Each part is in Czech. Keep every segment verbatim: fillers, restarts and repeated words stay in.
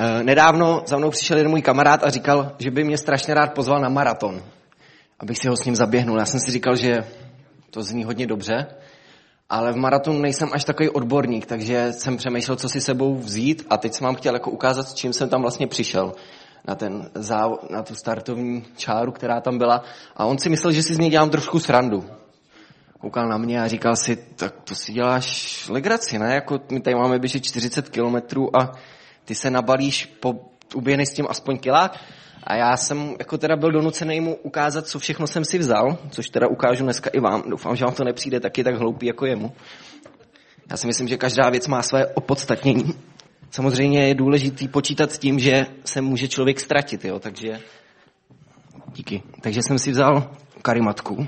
Nedávno za mnou přišel jeden můj kamarád a říkal, že by mě strašně rád pozval na maraton, abych si ho s ním zaběhnul. Já jsem si říkal, že to zní hodně dobře, ale v maratonu nejsem až takový odborník, takže jsem přemýšlel, co si sebou vzít a teď jsem vám chtěl jako ukázat, s čím jsem tam vlastně přišel na, ten záv- na tu startovní čáru, která tam byla. A on si myslel, že si z něj dělám trošku srandu. Koukal na mě a říkal si, tak to si děláš legraci, ne? Jako my tady máme běžet čtyřicet kilometrů a ty se nabalíš, po, uběhneš s tím aspoň kilák. A já jsem jako teda byl donucený mu ukázat, co všechno jsem si vzal, což teda ukážu dneska i vám. Doufám, že vám to nepřijde taky tak hloupý jako jemu. Já si myslím, že každá věc má své opodstatnění. Samozřejmě je důležitý počítat s tím, že se může člověk ztratit, jo, takže díky. Takže jsem si vzal karimatku.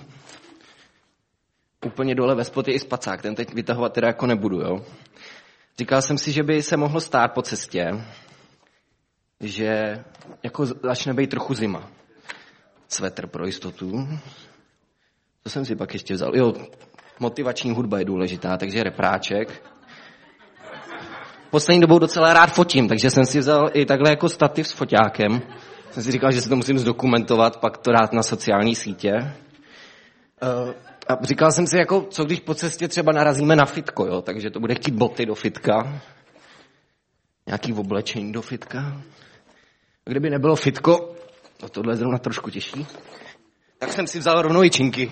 Úplně dole ve spodě i spacák, ten teď vytahovat teda jako nebudu, jo. Říkal jsem si, že by se mohlo stát po cestě, že jako začne být trochu zima. Svetr pro jistotu. To jsem si pak ještě vzal. Jo, motivační hudba je důležitá, takže repráček. Poslední dobou docela rád fotím, takže jsem si vzal i takhle jako stativ s foťákem. Jsem si říkal, že se to musím zdokumentovat, pak to dát na sociální sítě. A říkal jsem si, jako, co když po cestě třeba narazíme na fitko, jo? Takže to bude chtít boty do fitka, nějaký oblečení do fitka. A kdyby nebylo fitko, to tohle je zrovna trošku těžší, tak jsem si vzal rovnou i činky.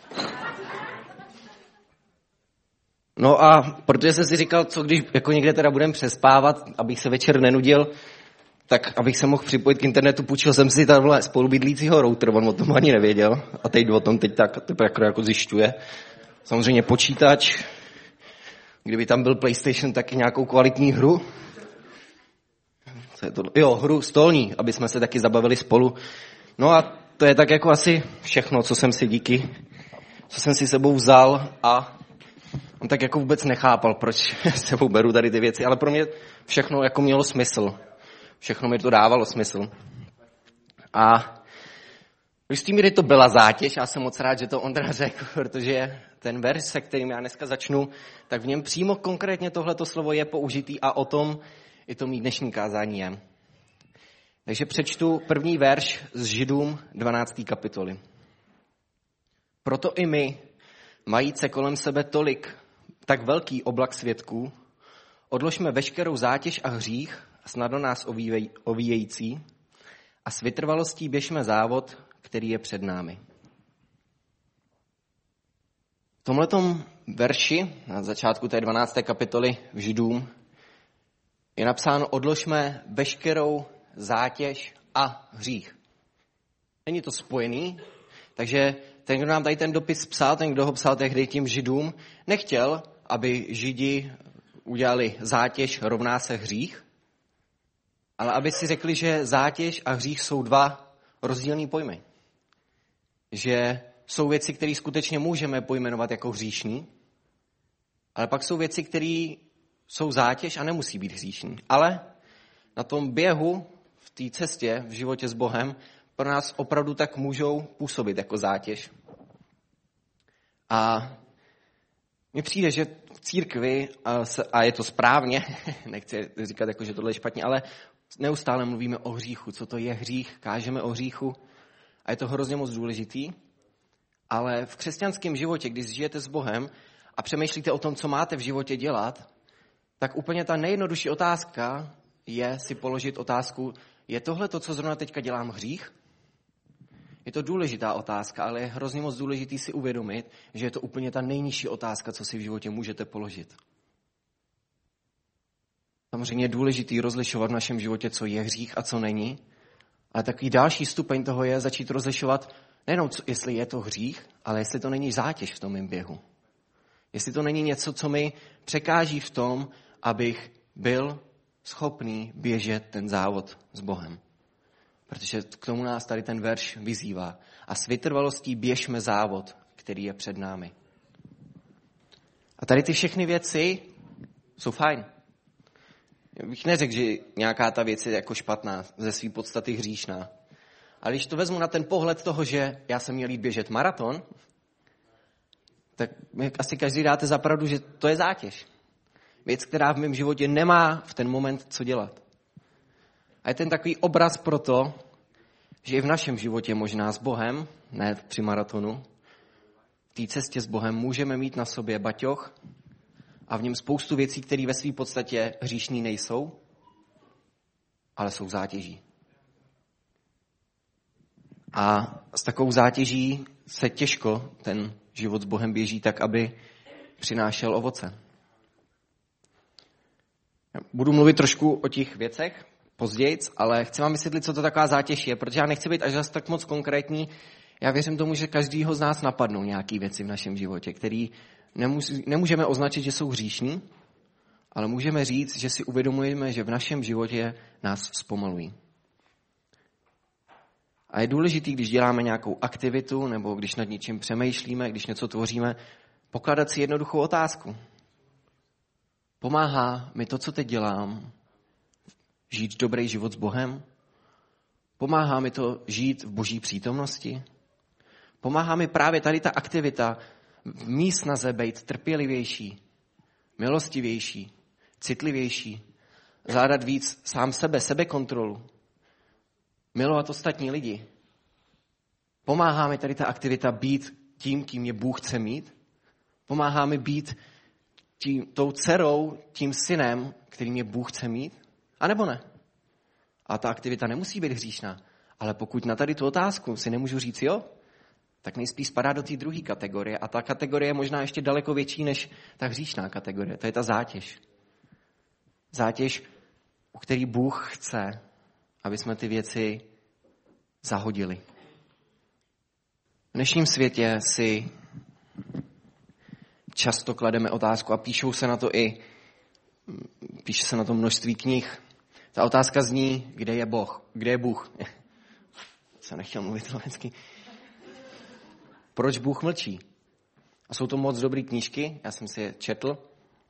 No a protože jsem si říkal, co když jako někde teda budem přespávat, abych se večer nenudil, tak abych se mohl připojit k internetu, půjčil jsem si tady spolubydlícího router, on o tom ani nevěděl. A teď o tom teď tak teprve jako zjišťuje. Samozřejmě počítač, kdyby tam byl PlayStation, taky nějakou kvalitní hru. Co je to? Jo, hru stolní, aby jsme se taky zabavili spolu. No a to je tak jako asi všechno, co jsem si díky, co jsem si sebou vzal a on tak jako vůbec nechápal, proč s sebou beru tady ty věci, ale pro mě všechno jako mělo smysl. Všechno mi to dávalo smysl. A když s tím, kdy to byla zátěž, já jsem moc rád, že to Ondra řekl, protože ten verš, se kterým já dneska začnu, tak v něm přímo konkrétně tohleto slovo je použitý a o tom i to mý dnešní kázání je. Takže přečtu první verš z Židům dvanácté kapitoly. Proto i my, majíce kolem sebe tolik, tak velký oblak svědků, odložme veškerou zátěž a hřích, snadno nás ovíjející a s vytrvalostí běžme závod, který je před námi. V tomhletom verši, na začátku té dvanácté kapitoly v Židům, je napsáno odložme veškerou zátěž a hřích. Není to spojený, takže ten, kdo nám tady ten dopis psal, ten, kdo ho psal tehdy tím Židům, nechtěl, aby Židi udělali zátěž rovná se hřích, ale aby si řekli, že zátěž a hřích jsou dva rozdílný pojmy. Že jsou věci, které skutečně můžeme pojmenovat jako hříšní, ale pak jsou věci, které jsou zátěž a nemusí být hříšní. Ale na tom běhu, v té cestě, v životě s Bohem, pro nás opravdu tak můžou působit jako zátěž. A mně přijde, že v církvi, a je to správně, nechci říkat, jako, že tohle je špatně, ale neustále mluvíme o hříchu, co to je hřích, kážeme o hříchu a je to hrozně moc důležitý, ale v křesťanském životě, když žijete s Bohem a přemýšlíte o tom, co máte v životě dělat, tak úplně ta nejjednodušší otázka je si položit otázku, je tohle to, co zrovna teďka dělám, hřích? Je to důležitá otázka, ale je hrozně moc důležitý si uvědomit, že je to úplně ta nejnižší otázka, co si v životě můžete položit. Samozřejmě je důležitý rozlišovat v našem životě, co je hřích a co není, ale takový další stupeň toho je začít rozlišovat nejenom, co, jestli je to hřích, ale jestli to není zátěž v tom mém běhu. Jestli to není něco, co mi překáží v tom, abych byl schopný běžet ten závod s Bohem. Protože k tomu nás tady ten verš vyzývá. A s vytrvalostí běžme závod, který je před námi. A tady ty všechny věci jsou fajn. Já bych neřekl, že nějaká ta věc je jako špatná, ze své podstaty hříšná. Ale když to vezmu na ten pohled toho, že já jsem měl jít běžet maraton, tak mi asi každý dáte za pravdu, že to je zátěž. Věc, která v mém životě nemá v ten moment co dělat. A je ten takový obraz pro to, že i v našem životě možná s Bohem, ne při maratonu, v té cestě s Bohem můžeme mít na sobě baťoch a v něm spoustu věcí, které ve své podstatě hříšný nejsou, ale jsou zátěží. A s takovou zátěží se těžko ten život s Bohem běží tak, aby přinášel ovoce. Budu mluvit trošku o těch věcech později, ale chci vám vysvětlit, co to taková zátěž je, protože já nechci být až zase tak moc konkrétní. Já věřím tomu, že každýho z nás napadnou nějaké věci v našem životě, které nemůžeme označit, že jsou hříšní, ale můžeme říct, že si uvědomujeme, že v našem životě nás zpomalují. A je důležité, když děláme nějakou aktivitu nebo když nad něčím přemýšlíme, když něco tvoříme, pokládat si jednoduchou otázku. Pomáhá mi to, co teď dělám, žít dobrý život s Bohem? Pomáhá mi to žít v Boží přítomnosti? Pomáhá mi právě tady ta aktivita v mý snaze být trpělivější, milostivější, citlivější, zvládat víc sám sebe, sebekontrolu, milovat ostatní lidi. Pomáhá mi tady ta aktivita být tím, kým mě Bůh chce mít? Pomáhá mi být tím, tou dcerou, tím synem, kterým mě Bůh chce mít? A nebo ne? A ta aktivita nemusí být hříšná. Ale pokud na tady tu otázku si nemůžu říct jo, tak nejspíš spadá do té druhé kategorie. A ta kategorie je možná ještě daleko větší než ta hříšná kategorie. To je ta zátěž. Zátěž, u který Bůh chce, aby jsme ty věci zahodili. V dnešním světě si často klademe otázku a píšou se na to i, píše se na to množství knih. Ta otázka zní, kde je Bůh? Kde je Bůh? Jsem nechtěl mluvit slovensky. Proč Bůh mlčí? A jsou to moc dobré knížky, já jsem si je četl,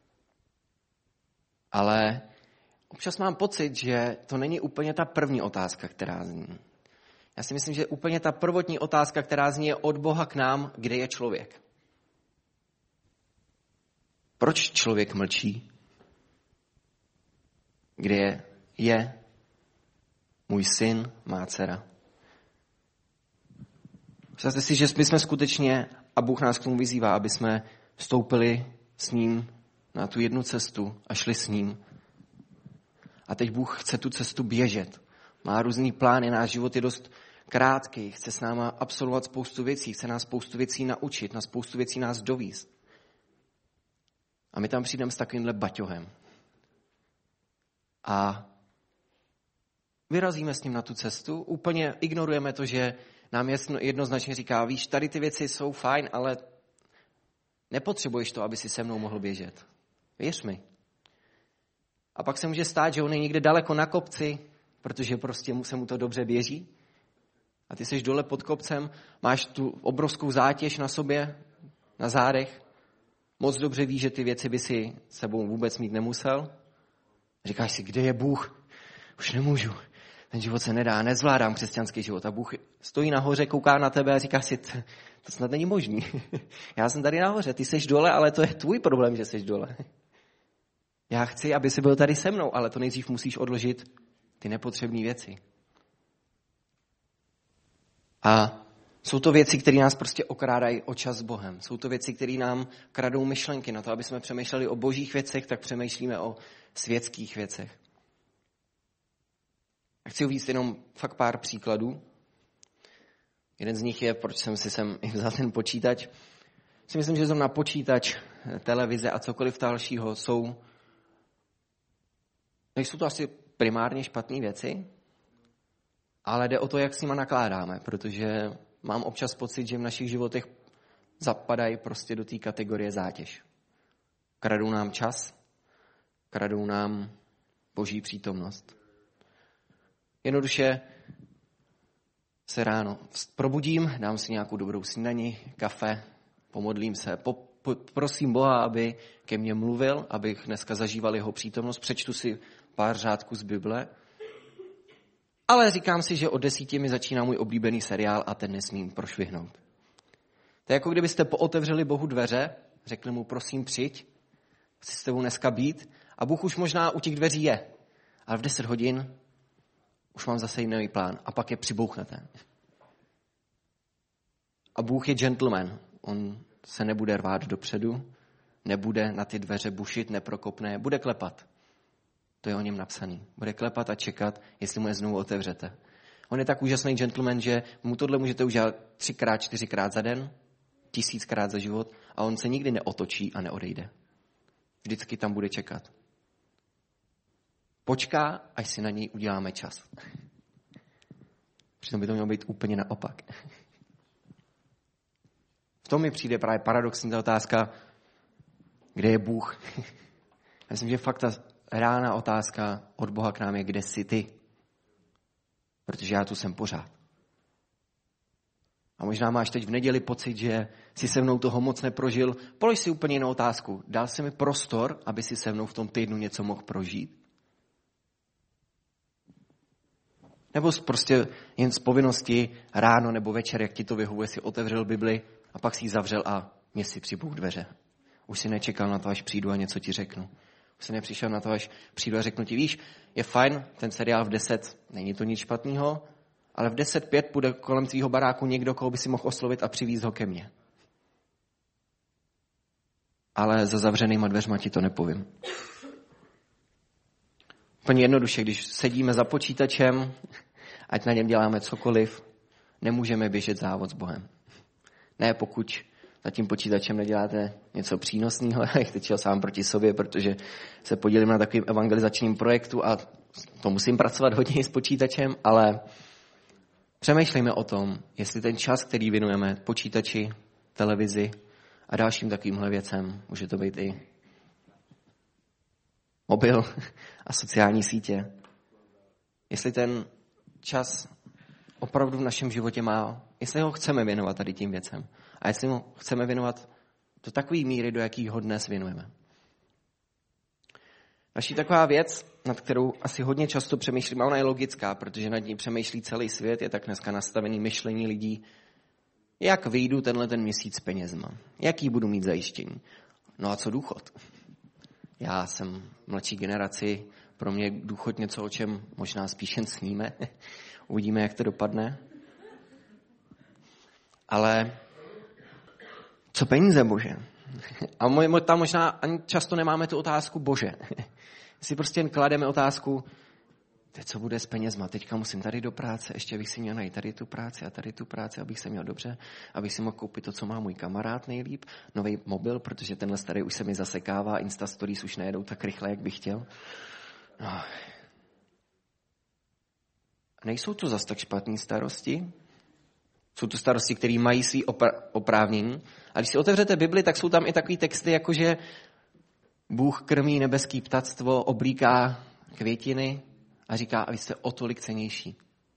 ale občas mám pocit, že to není úplně ta první otázka, která zní. Já si myslím, že úplně ta prvotní otázka, která zní, je od Boha k nám, kde je člověk. Proč člověk mlčí? Kde je, je můj syn, má dcera? Představte si, že my jsme skutečně, a Bůh nás k tomu vyzývá, aby jsme vstoupili s ním na tu jednu cestu a šli s ním. A teď Bůh chce tu cestu běžet. Má různý plány, náš život je dost krátký, chce s náma absolvovat spoustu věcí, chce nás spoustu věcí naučit, na spoustu věcí nás dovízt. A my tam přijdeme s takovýmhle baťohem. A vyrazíme s ním na tu cestu, úplně ignorujeme to, že nám jednoznačně říká, víš, tady ty věci jsou fajn, ale nepotřebuješ to, aby si se mnou mohl běžet. Věř mi. A pak se může stát, že on je někde daleko na kopci, protože prostě se mu to dobře běží. A ty jsi dole pod kopcem, máš tu obrovskou zátěž na sobě, na zádech. Moc dobře víš, že ty věci by si sebou vůbec mít nemusel. Říkáš si, kde je Bůh? Už nemůžu. Ten život se nedá, nezvládám křesťanský život. A Bůh stojí nahoře, kouká na tebe a říká si, to snad není možný. Já jsem tady nahoře, ty jsi dole, ale to je tvůj problém, že jsi dole. Já chci, aby jsi byl tady se mnou, ale to nejdřív musíš odložit ty nepotřebné věci. A jsou to věci, které nás prostě okrádají o čas s Bohem. Jsou to věci, které nám kradou myšlenky. Na to, aby jsme přemýšleli o božích věcech, tak přemýšlíme o světských věcech. A chci uvést jenom fakt pár příkladů. Jeden z nich je, proč jsem si sem vzal ten počítač. Si myslím, že zrovna počítač, televize a cokoliv dalšího jsou, nejsou to asi primárně špatné věci, ale jde o to, jak s nima nakládáme, protože mám občas pocit, že v našich životech zapadají prostě do té kategorie zátěž. Kradou nám čas, kradou nám boží přítomnost. Jednoduše se ráno probudím, dám si nějakou dobrou snídani, kafe, pomodlím se, po, po, prosím Boha, aby ke mně mluvil, abych dneska zažíval jeho přítomnost, přečtu si pár řádků z Bible, ale říkám si, že od desíti mi začíná můj oblíbený seriál a ten nesmím prošvihnout. To je jako kdybyste pootevřeli Bohu dveře, řekli mu, prosím, přijď, chci s tebou dneska být, a Bůh už možná u těch dveří je, ale v deset hodin už mám zase jiný plán a pak je přibouchnete. A Bůh je gentleman. On se nebude rvát dopředu, nebude na ty dveře bušit, neprokopne, bude klepat. To je o něm napsaný. Bude klepat a čekat, jestli mu je znovu otevřete. On je tak úžasný gentleman, že mu tohle můžete udělat třikrát, čtyřikrát za den, tisíckrát za život a on se nikdy neotočí a neodejde. Vždycky tam bude čekat. Počká, až si na něj uděláme čas. Přitom by to mělo být úplně naopak. V tom mi přijde právě paradoxní ta otázka, kde je Bůh. Já myslím, že fakt ta reálná otázka od Boha k nám je, kde jsi ty. Protože já tu jsem pořád. A možná máš teď v neděli pocit, že si se mnou toho moc neprožil. Polož si úplně jinou otázku. Dal jsi mi prostor, aby si se mnou v tom týdnu něco mohl prožít? Nebo prostě jen z povinnosti ráno nebo večer, jak ti to vyhovuje, si otevřel Bibli a pak si ji zavřel a mě si přibouch dveře. Už si nečekal na to, až přijdu a něco ti řeknu. Už si nepřišel na to, až přijdu a řeknu ti, víš, je fajn, ten seriál v deset, není to nic špatného, ale v deset pět půjde kolem tvýho baráku někdo, koho by si mohl oslovit a přivízt ho ke mně. Ale za zavřenýma dveřma ti to nepovím. Úplně jednoduše, když sedíme za počítačem, ať na něm děláme cokoliv, nemůžeme běžet závod s Bohem. Ne, pokud za tím počítačem neděláte něco přínosného, jak teď sám proti sobě, protože se podílím na takovým evangelizačním projektu a to musím pracovat hodně s počítačem, ale přemýšlejme o tom, jestli ten čas, který věnujeme počítači, televizi a dalším takovýmhle věcem, může to být i mobil a sociální sítě, jestli ten čas opravdu v našem životě má, jestli ho chceme věnovat tady tím věcem a jestli ho chceme věnovat do takové míry, do jaký ho dnes věnujeme. Další taková věc, nad kterou asi hodně často přemýšlím, a ona je logická, protože nad ní přemýšlí celý svět, je tak dneska nastavený myšlení lidí, jak vyjdu tenhle ten měsíc s penězma, jaký budu mít zajištění. No a co důchod? Já jsem mladší generaci, pro mě je důchod něco, o čem možná spíš jen sníme. Uvidíme, jak to dopadne. Ale co peníze, Bože? A my tam možná ani často nemáme tu otázku Bože. Si prostě jen klademe otázku, teď co bude s penězma? Teďka musím tady do práce, ještě bych si měl najít tady tu práci a tady tu práci, abych se měl dobře, abych si mohl koupit to, co má můj kamarád nejlíp, nový mobil, protože tenhle starý už se mi zasekává, Insta Stories už nejedou tak rychle, jak bych chtěl. No. Nejsou to zas tak špatný starosti? Jsou to starosti, které mají svý opra- oprávnění. A když si otevřete Bibli, tak jsou tam i takový texty, jako že Bůh krmí nebeský ptactvo, oblíká květiny a říká, a vy jste o tolik cennější.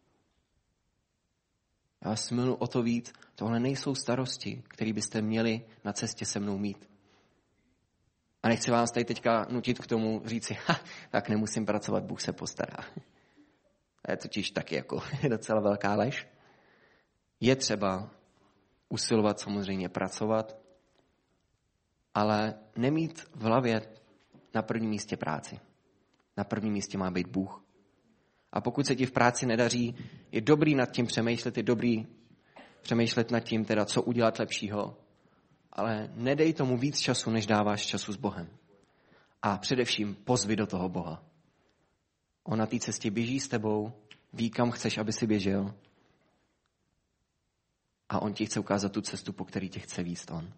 Já vás miluji o to víc. Tohle nejsou starosti, které byste měli na cestě se mnou mít. A nechci vás tady teďka nutit k tomu říci, ha, tak nemusím pracovat, Bůh se postará. To je totiž taky jako docela velká lež. Je třeba usilovat samozřejmě pracovat, ale nemít v hlavě na prvním místě práci. Na prvním místě má být Bůh. A pokud se ti v práci nedaří, je dobrý nad tím přemýšlet, je dobrý přemýšlet nad tím, teda, co udělat lepšího, ale nedej tomu víc času, než dáváš času s Bohem. A především pozvi do toho Boha. On na té cestě běží s tebou, ví, kam chceš, aby si běžel. A on ti chce ukázat tu cestu, po který tě chce vést on.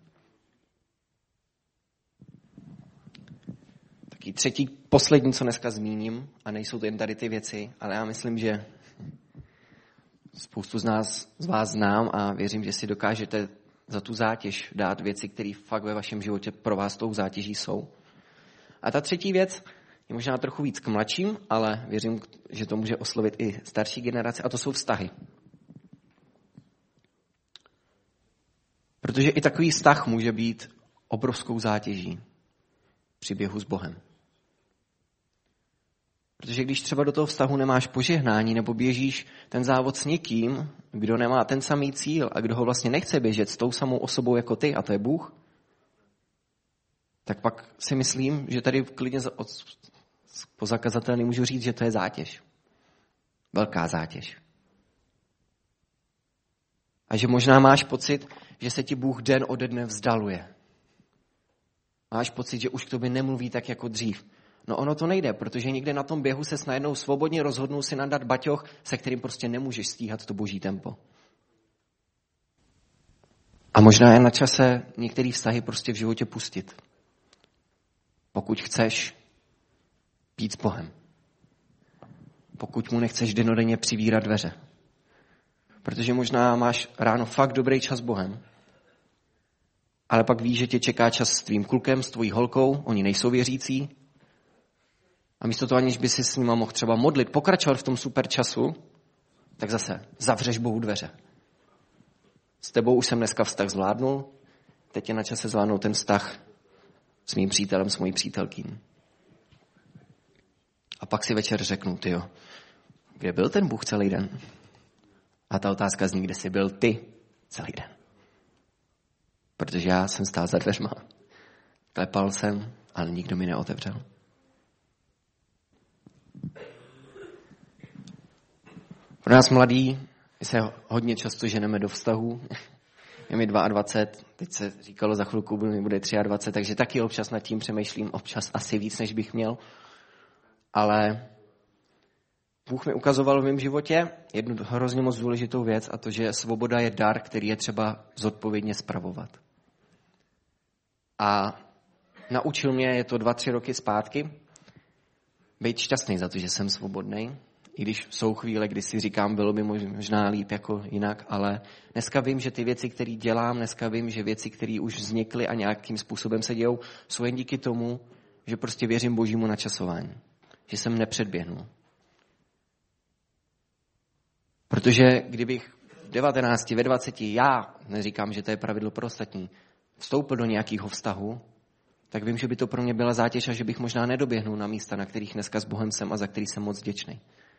Taky třetí, poslední, co dneska zmíním, a nejsou to jen tady ty věci, ale já myslím, že spoustu z nás, z vás znám a věřím, že si dokážete za tu zátěž dát věci, které fakt ve vašem životě pro vás tou zátěží jsou. A ta třetí věc je možná trochu víc k mladším, ale věřím, že to může oslovit i starší generace, a to jsou vztahy. Protože i takový vztah může být obrovskou zátěží při běhu s Bohem. Protože když třeba do toho vztahu nemáš požehnání nebo běžíš ten závod s někým, kdo nemá ten samý cíl a kdo ho vlastně nechce běžet s tou samou osobou jako ty, a to je Bůh, tak pak si myslím, že tady klidně po zakazatelný můžu říct, že to je zátěž. Velká zátěž. A že možná máš pocit, že se ti Bůh den ode dne vzdaluje. Máš pocit, že už k tobě nemluví tak jako dřív. No ono to nejde, protože někde na tom běhu se najednou svobodně rozhodnou si nadat baťoch, se kterým prostě nemůžeš stíhat to boží tempo. A možná je na čase některé vztahy prostě v životě pustit. Pokud chceš být s Bohem. Pokud mu nechceš dennodenně přivírat dveře. Protože možná máš ráno fakt dobrý čas s Bohem, ale pak víš, že tě čeká čas s tvým klukem, s tvojí holkou, oni nejsou věřící. A místo toho, aniž by si s nima mohl třeba modlit, pokračovat v tom super času, tak zase zavřeš Bohu dveře. S tebou už jsem dneska vztah zvládnul, teď je na čase zvládnout ten vztah s mým přítelem, s mojí přítelkyní. A pak si večer řeknu, tyjo, kde byl ten Bůh celý den? A ta otázka zní, kde jsi byl ty celý den. Protože já jsem stál za dveřma. Klepal jsem, ale nikdo mi neotevřel. Pro nás mladí se hodně často ženeme do vztahů. Je mi dvacet dva, teď se říkalo, za chvilku mi bude dvacet tři, takže taky občas nad tím přemýšlím, občas asi víc, než bych měl. Ale Bůh mi ukazoval v mém životě jednu hrozně moc důležitou věc, a to, že svoboda je dar, který je třeba zodpovědně spravovat. A naučil mě, je to dva, tři roky zpátky, být šťastný za to, že jsem svobodný. I když jsou chvíle, kdy si říkám, bylo by možná líp jako jinak, ale dneska vím, že ty věci, které dělám, dneska vím, že věci, které už vznikly a nějakým způsobem se dějou, jsou jen díky tomu, že prostě věřím božímu načasování. Že jsem nepředběhnul. Protože kdybych v devatenácti, ve dvaceti, já neříkám, že to je pravidlo pro ostatní, vstoupil do nějakého vztahu, tak vím, že by to pro mě byla zátěž a že bych možná nedoběhnul na místa, na kterých dneska s Bohem jsem a za který jsem moc vděčný.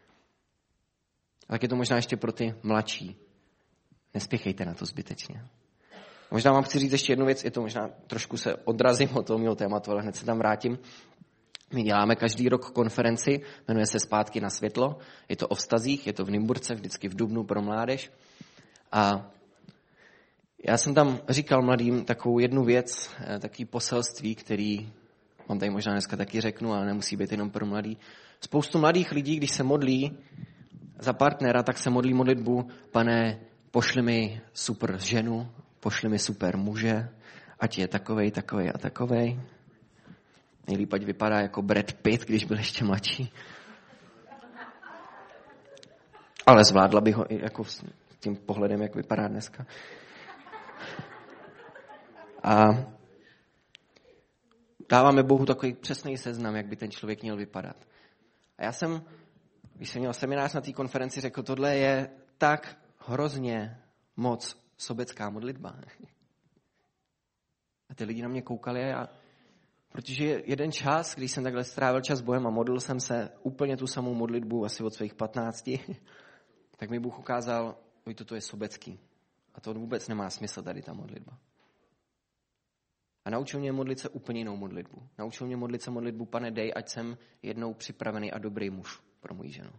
A tak je to možná ještě pro ty mladší. Nespěchejte na to zbytečně. Možná vám chci říct ještě jednu věc, je to možná trošku se odrazím od toho mého tématu, ale hned se tam vrátím. My děláme každý rok konferenci, jmenuje se Zpátky na světlo. Je to o vztazích, je to v Nymburce, vždycky v dubnu pro mládež. A já jsem tam říkal mladým takovou jednu věc, takový poselství, který vám tady možná dneska taky řeknu, ale nemusí být jenom pro mladý. Spoustu mladých lidí, když se modlí za partnera, tak se modlí modlitbu: Pane, pošli mi super ženu, pošli mi super muže, ať je takovej, takovej a takovej. Nejlíp, ať vypadá jako Brad Pitt, když byl ještě mladší. Ale zvládla bych ho i jako s tím pohledem, jak vypadá dneska. A dáváme Bohu takový přesný seznam, jak by ten člověk měl vypadat. A já jsem, když jsem měl seminář na té konferenci, řekl, tohle je tak hrozně moc sobecká modlitba. A ty lidi na mě koukali, a protože jeden čas, když jsem takhle strávil čas s Bohem a modlil jsem se úplně tu samou modlitbu asi od svých patnácti, tak mi Bůh ukázal, že toto je sobecký. A to vůbec nemá smysl tady ta modlitba. A naučil mě modlit se úplně jinou modlitbu. Naučil mě modlit se modlitbu: Pane, dej, ať jsem jednou připravený a dobrý muž pro moji ženu.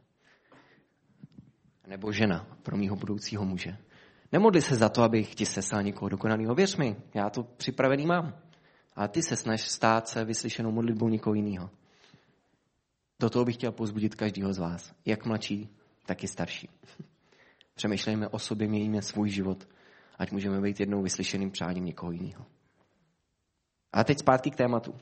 Nebo žena pro mýho budoucího muže. Nemodli se za to, abych ti sesal někoho dokonalého. Věř mi, já to připravený mám. A ty se snaž stát se vyslyšenou modlitbou někoho jiného. Do toho bych chtěl povzbudit každého z vás. Jak mladší, tak i starší. Přemýšlejme o sobě, mějme svůj život, ať můžeme být jednou vyslyšeným přáním někoho jiného. A teď zpátky k tématu.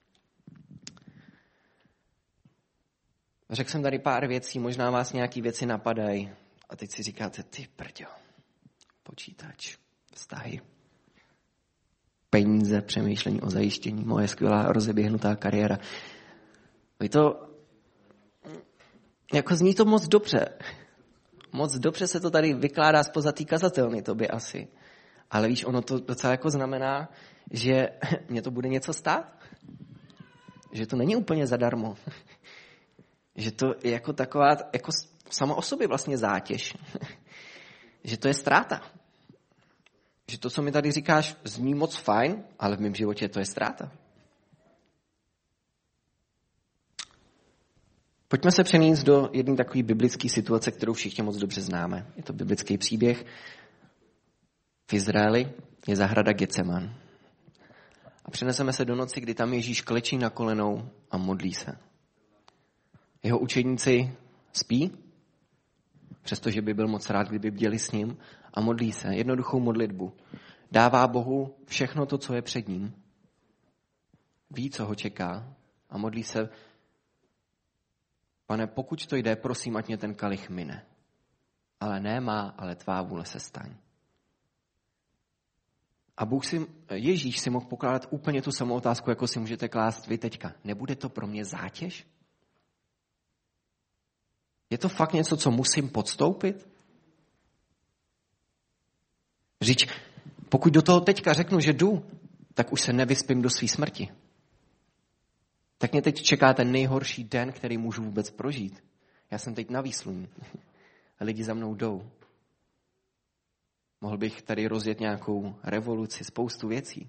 Řekl jsem tady pár věcí, možná vás nějaký věci napadají. A teď si říkáte, ty prďo, počítač, vztahy, peníze, přemýšlení o zajištění, moje skvělá rozeběhnutá kariéra. Vy to, jako zní to moc dobře. Moc dobře se to tady vykládá zpoza té kazatelny, tobě asi. Ale víš, ono to docela jako znamená, že mě to bude něco stát. Že to není úplně zadarmo. Že to je jako taková, jako sama o sobě vlastně zátěž. Že to je ztráta. Že to, co mi tady říkáš, zní moc fajn, ale v mém životě to je ztráta. Pojďme se přenést do jedné takové biblické situace, kterou všichni moc dobře známe. Je to biblický příběh. V Izraeli je zahrada Getseman. A přeneseme se do noci, kdy tam Ježíš klečí na kolenou a modlí se. Jeho učedníci spí, přestože by byl moc rád, kdyby bděli s ním, a modlí se jednoduchou modlitbu. Dává Bohu všechno to, co je před ním. Ví, co ho čeká a modlí se: Pane, pokud to jde, prosím, ať mě ten kalich mine. Ale ne má, ale tvá vůle se staň. A Bůh si, Ježíš si mohl pokládat úplně tu samou otázku, jako si můžete klást vy teďka. Nebude to pro mě zátěž? Je to fakt něco, co musím podstoupit? Říč, pokud do toho teďka řeknu, že jdu, tak už se nevyspím do své smrti. Tak mě teď čeká ten nejhorší den, který můžu vůbec prožít. Já jsem teď na výsluní. A lidi za mnou jdou. Mohl bych tady rozjet nějakou revoluci, spoustu věcí.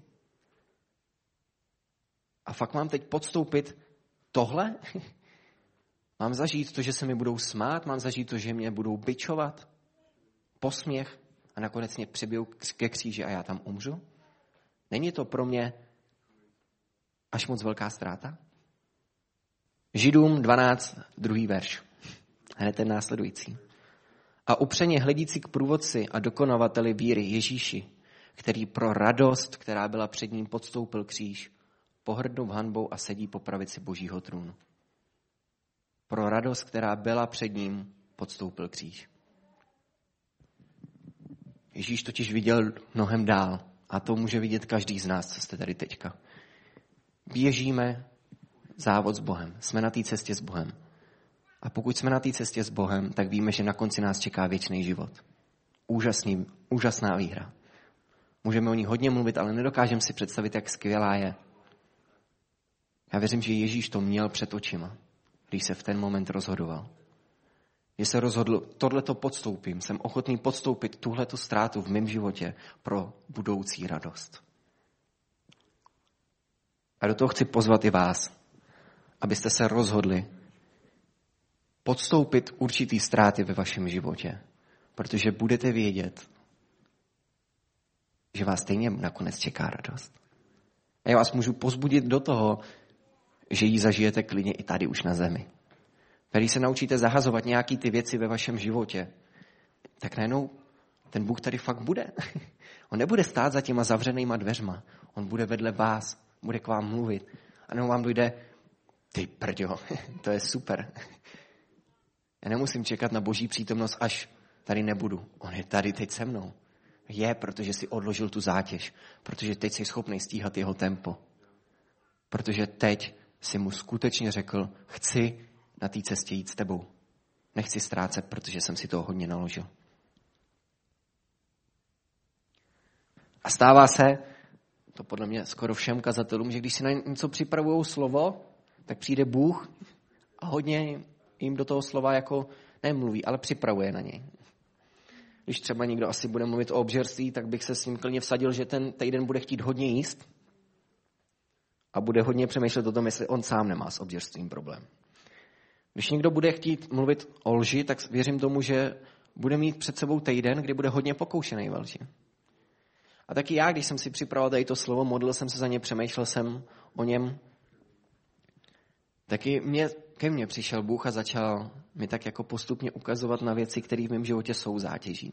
A fakt mám teď podstoupit tohle? Mám zažít to, že se mi budou smát? Mám zažít to, že mě budou bičovat? Posměch? A nakonec mě přibijou ke kříži a já tam umřu? Není to pro mě až moc velká ztráta? Židům dvanáct, druhý verš. Hned ten následující. A upřeně hledící k průvodci a dokonavateli víry Ježíši, který pro radost, která byla před ním, podstoupil kříž, pohrdnul hanbou a sedí po pravici Božího trůnu. Pro radost, která byla před ním, podstoupil kříž. Ježíš totiž viděl mnohem dál a to může vidět každý z nás, co jste tady teďka. Běžíme závod s Bohem. Jsme na té cestě s Bohem. A pokud jsme na té cestě s Bohem, tak víme, že na konci nás čeká věčný život. Úžasný, úžasná výhra. Můžeme o ní hodně mluvit, ale nedokážeme si představit, jak skvělá je. Já věřím, že Ježíš to měl před očima, když se v ten moment rozhodoval. Že se rozhodl, tohleto podstoupím, jsem ochotný podstoupit tuhletu ztrátu v mém životě pro budoucí radost. A do toho chci pozvat i vás, abyste se rozhodli podstoupit určitý ztráty ve vašem životě, protože budete vědět, že vás stejně nakonec čeká radost. A já vás můžu pozbudit do toho, že ji zažijete klidně i tady už na zemi. Když se naučíte zahazovat nějaký ty věci ve vašem životě, tak najednou ten Bůh tady fakt bude. On nebude stát za těma zavřenýma dveřma. On bude vedle vás, bude k vám mluvit. A nebo vám dojde: ty prďo, to je super. Já nemusím čekat na Boží přítomnost, až tady nebudu. On je tady teď se mnou. Je, protože si odložil tu zátěž. Protože teď jsi schopný stíhat jeho tempo. Protože teď si mu skutečně řekl: chci na té cestě jít s tebou. Nechci ztrácet, protože jsem si toho hodně naložil. A stává se, to podle mě skoro všem kazatelům, že když si na něco připravují slovo, tak přijde Bůh a hodně jim do toho slova jako nemluví, ale připravuje na něj. Když třeba někdo asi bude mluvit o obžerství, tak bych se s ním klidně vsadil, že ten týden bude chtít hodně jíst a bude hodně přemýšlet o tom, jestli on sám nemá s obžerstvím problém. Když někdo bude chtít mluvit o lži, tak věřím tomu, že bude mít před sebou týden, kdy bude hodně pokoušený ve lži. A taky já, když jsem si připravoval tady to slovo, modlil jsem se za ně, přemýšlel jsem o něm, taky mě, ke mně přišel Bůh a začal mi tak jako postupně ukazovat na věci, které v mém životě jsou zátěží.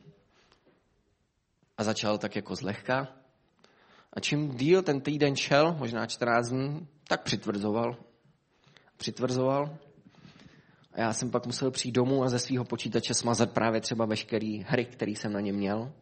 A začal tak jako zlehka. A čím díl ten týden šel, možná čtrnáct dní, tak přitvrzoval. Přitvrzoval. A já jsem pak musel přijít domů a ze svého počítače smazat právě třeba veškeré hry, které jsem na něm měl.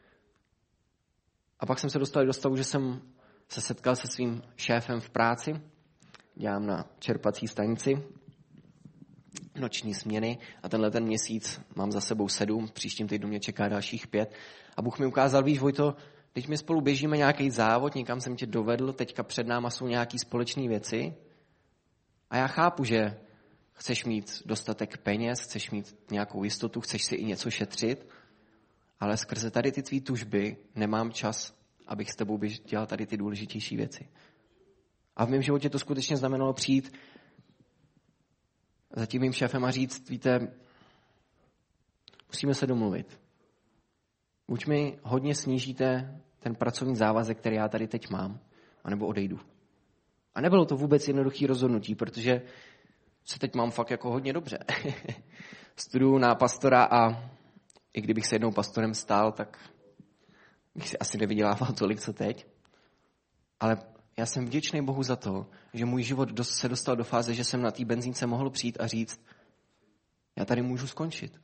A pak jsem se dostal do stavu, že jsem se setkal se svým šéfem v práci. Dělám na čerpací stanici noční směny a tenhle ten měsíc mám za sebou sedm, příštím týdnu mě čeká dalších pět. A Bůh mi ukázal: víš, Vojto, teď my spolu běžíme nějaký závod, někam jsem tě dovedl, teďka před náma jsou nějaký společné věci. A já chápu, že chceš mít dostatek peněz, chceš mít nějakou jistotu, chceš si i něco šetřit, ale skrze tady ty tvý tužby nemám čas, abych s tebou běž dělal tady ty důležitější věci. A v mém životě to skutečně znamenalo přijít za tím mým šéfem a říct, víte, musíme se domluvit. Buď mi hodně snížíte ten pracovní závazek, který já tady teď mám, anebo odejdu. A nebylo to vůbec jednoduché rozhodnutí, protože se teď mám fakt jako hodně dobře. Studuju na pastora a i kdybych se jednou pastorem stál, tak bych si asi nevydělával tolik, co teď. Ale já jsem vděčný Bohu za to, že můj život se dostal do fáze, že jsem na té benzínce mohl přijít a říct, já tady můžu skončit.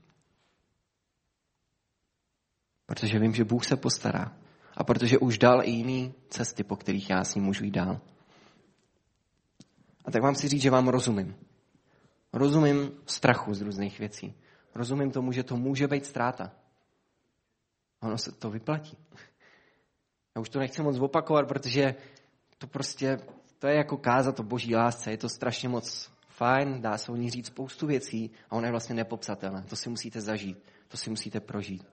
Protože vím, že Bůh se postará. A protože už dal i jiný cesty, po kterých já s ním můžu jít dál. A tak vám chci říct, že vám rozumím. Rozumím strachu z různých věcí. Rozumím tomu, že to může být ztráta. Ono se to vyplatí. Já už to nechci moc opakovat, protože to prostě, to je jako kázat o boží lásce. Je to strašně moc fajn, dá se o ní říct spoustu věcí a ono je vlastně nepopsatelné. To si musíte zažít, to si musíte prožít.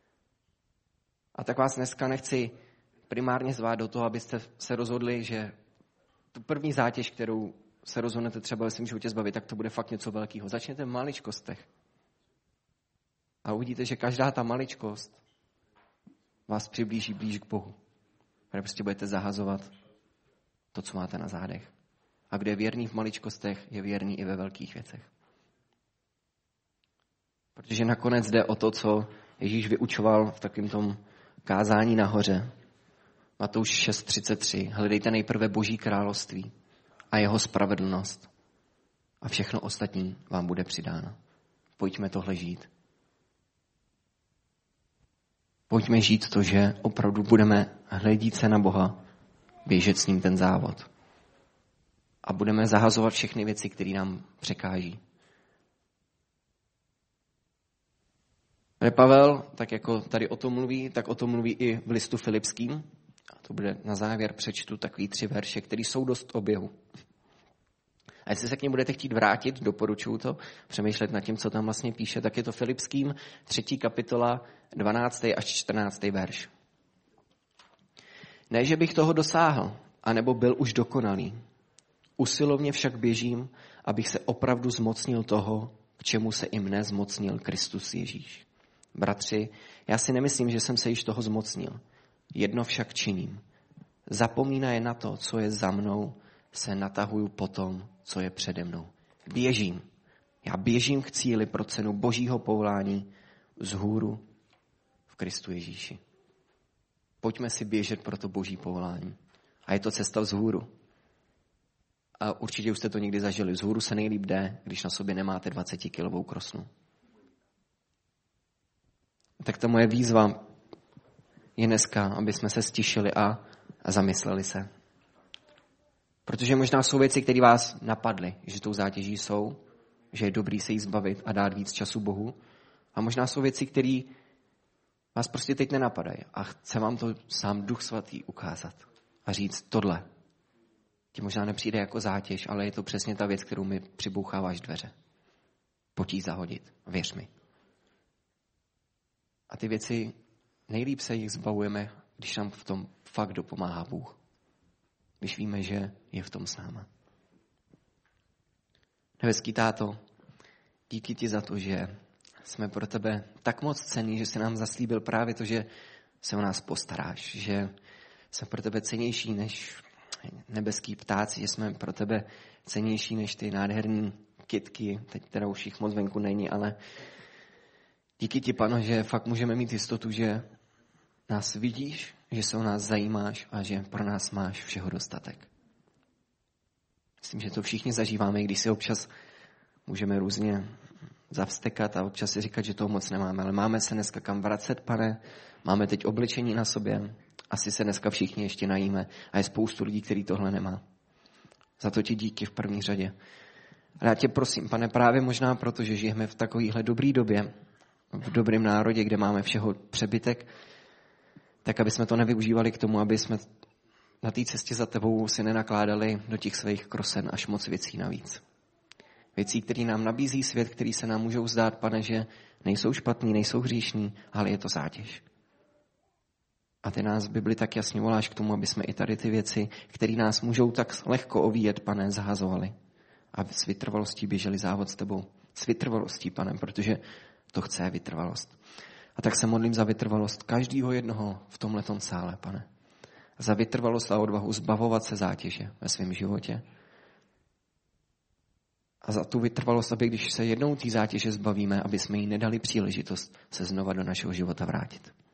A tak vás dneska nechci primárně zvát do toho, abyste se rozhodli, že tu první zátěž, kterou se rozhodnete třeba ve svém životě zbavit, tak to bude fakt něco velkého. Začněte v maličkostech. A uvidíte, že každá ta maličkost vás přiblíží blíž k Bohu. Protože prostě budete zahazovat to, co máte na zádech. A kdo je věrný v maličkostech, je věrný i ve velkých věcech. Protože nakonec jde o to, co Ježíš vyučoval v takovém tom kázání nahoře. Matouš šest třicet tři. Hledejte nejprve Boží království a jeho spravedlnost. A všechno ostatní vám bude přidáno. Pojďme tohle žít. Pojďme žít to, že opravdu budeme hledít se na Boha, běžet s ním ten závod. A budeme zahazovat všechny věci, které nám překáží. Protože Pavel, tak jako tady o tom mluví, tak o tom mluví i v listu Filipským. A to bude na závěr, přečtu takový tři verše, které jsou dost oběhu. A jestli se k nim budete chtít vrátit, doporučuji to, přemýšlet nad tím, co tam vlastně píše, tak je to Filipským, třetí kapitola, dvanáctý až čtrnáctý verš. Ne, že bych toho dosáhl, anebo byl už dokonalý. Usilovně však běžím, abych se opravdu zmocnil toho, k čemu se i mne zmocnil Kristus Ježíš. Bratři, já si nemyslím, že jsem se již toho zmocnil. Jedno však činím. Zapomínaje na to, co je za mnou, se natahuju po tom, co je přede mnou. Běžím. Já běžím k cíli pro cenu božího povolání vzhůru v Kristu Ježíši. Pojďme si běžet pro to boží povolání. A je to cesta vzhůru. A určitě už jste to někdy zažili. Vzhůru se nejlíp jde, když na sobě nemáte dvacetikilovou krosnu. Tak ta moje výzva je dneska, aby jsme se stišili a, a zamysleli se. Protože možná jsou věci, které vás napadly, že tou zátěží jsou, že je dobrý se jí zbavit a dát víc času Bohu. A možná jsou věci, které vás prostě teď nenapadají. A chce vám to sám Duch Svatý ukázat a říct tohle. Ti možná nepřijde jako zátěž, ale je to přesně ta věc, kterou mi přiboucháváš dveře. Pojď jí zahodit, věř mi. A ty věci, nejlíp se jich zbavujeme, když nám v tom fakt dopomáhá Bůh. Když víme, že je v tom s náma. Nebeský táto, díky ti za to, že jsme pro tebe tak moc cenní, že jsi nám zaslíbil právě to, že se o nás postaráš, že jsme pro tebe cennější než nebeský ptáci, že jsme pro tebe cennější než ty nádherný kytky, teď teda už jich moc venku není, ale díky ti, Pane, že fakt můžeme mít jistotu, že nás vidíš, že se o nás zajímáš a že pro nás máš všeho dostatek. Myslím, že to všichni zažíváme, když si občas můžeme různě zavstekat a občas si říkat, že toho moc nemáme, ale máme se dneska kam vracet, Pane, máme teď oblečení na sobě, asi se dneska všichni ještě najíme a je spoustu lidí, který tohle nemá. Za to ti díky v první řadě. A já tě prosím, Pane, právě možná proto, že žijeme v takovéhle dobré době, v dobrém národě, kde máme všeho přebytek, tak aby jsme to nevyužívali k tomu, aby jsme na té cestě za tebou si nenakládali do těch svých krosen až moc věcí navíc. Věcí, které nám nabízí svět, který se nám můžou zdát, Pane, že nejsou špatný, nejsou hříšní, ale je to zátěž. A ty nás v Bibli tak jasně voláš k tomu, aby jsme i tady ty věci, které nás můžou tak lehko ovíjet, Pane, zahazovali. a s vytrvalostí běželi závod s tebou. S vytrvalostí, Pane, protože to chce vytrvalost. A tak se modlím za vytrvalost každého jednoho v tomhletom sále, Pane. Za vytrvalost a odvahu zbavovat se zátěže ve svém životě. A za tu vytrvalost, aby když se jednou té zátěže zbavíme, aby jsme jí nedali příležitost se znova do našeho života vrátit.